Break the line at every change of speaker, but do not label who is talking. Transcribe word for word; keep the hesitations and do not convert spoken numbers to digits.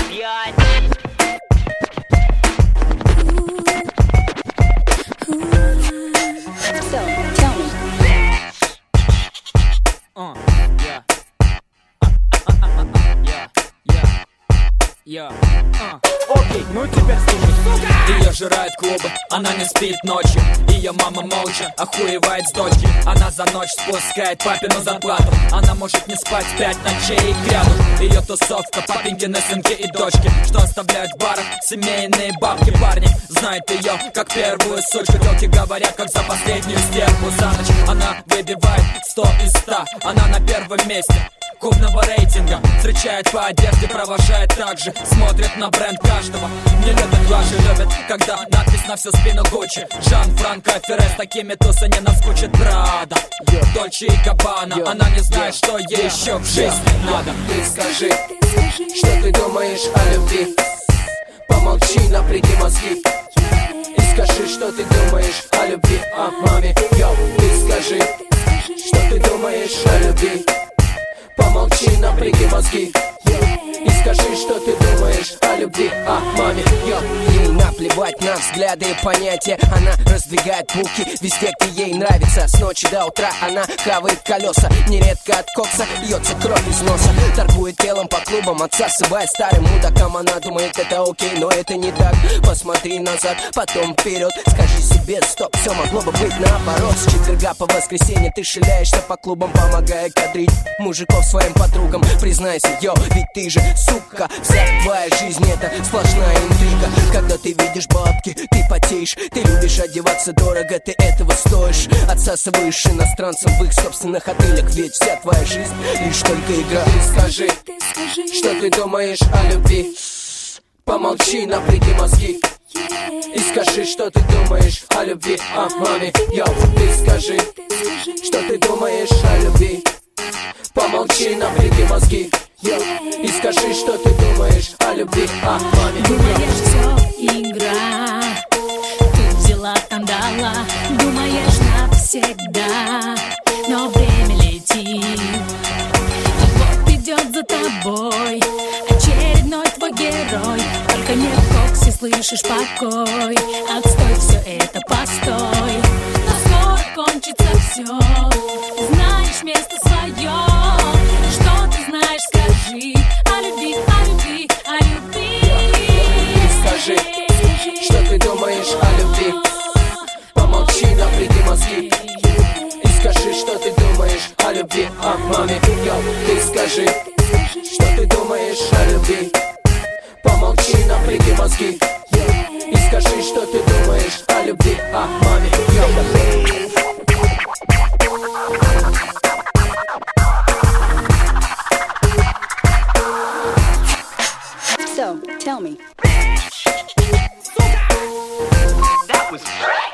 пять.
So, tell me.
Uh, yeah. Yeah, yeah, yeah. Uh. Окей, ну теперь слушай, сука!
Ее жирают клубы, она не спит ночью. Ее мама молча охуевает с дочки. Она за ночь спускает папину зарплату. Она может не спать пять ночей кряду. Ее тусовка, папенькины сынки и дочки, что оставляют в барах семейные бабки. Парни знают ее как первую сучку. Тёлки говорят, как за последнюю стерву. За ночь она выбивает сто из ста. Она на первом месте клубного рейтинга. Встречает по одежде, провожает так же. Смотрит на бренд каждого. Не любят ваши, любят, когда надпись на всю спину Гуччи. Жан-Франко Ферре, с такими туса не наскучит. Прада, Дольче и Габбана. Она не знает, что ей еще в жизни надо.
Ты скажи, что ты думаешь о любви. Помолчи, напряги мозги. И скажи, что ты думаешь о любви, о маме. Йоу, ты скажи, что ты думаешь о любви. Помолчи, напряги мозги. И скажи, что ты думаешь о любви, о маме. Йо. Ей наплевать на взгляды и понятия. Она раздвигает булки везде, где ей нравится. С ночи до утра она хавает колеса. Нередко от кокса льется кровь из носа. Торгует телом по клубам, отсасывая старым мудакам. Она думает, это окей, но это не так. Посмотри назад, потом вперед. Скажи себе, стоп, все могло бы быть наоборот. С четверга по воскресенье ты шляешься по клубам, помогая кадрить мужиков своим подругам. Признайся, йо, ведь ты же сука. Вся твоя жизнь это сплошная интрига. Когда ты видишь бабки, ты потеешь. Ты любишь одеваться дорого, ты этого стоишь. Отсасываешь иностранцам в их собственных отелях. Ведь вся твоя жизнь лишь только игра. Ты скажи, что ты думаешь о любви. Помолчи, напряги мозги. И скажи, что ты думаешь о любви, о маме. Йо, ты скажи, что ты думаешь о любви. Помолчи, напряги мозги. И скажи, что ты думаешь о любви, о маме.
Думаешь, все игра. Ты взяла, там дала. Думаешь навсегда. Но время летит. И вот идет за тобой очередной твой герой. Только не в коксе слышишь покой. Отстой, все это постой. Но скоро кончится все. Знаешь место свое. Что ты знаешь, скажи о любви, о любви, о любви.
Ты скажи, что ты думаешь о любви. Помолчи, напряги мозги. И скажи, что ты думаешь о любви, о маме. Йо, ты скажи, что ты думаешь о любви. Помолчи, напряги мозги. И скажи, что ты думаешь о любви, о маме. Йо.
So, tell me.
That was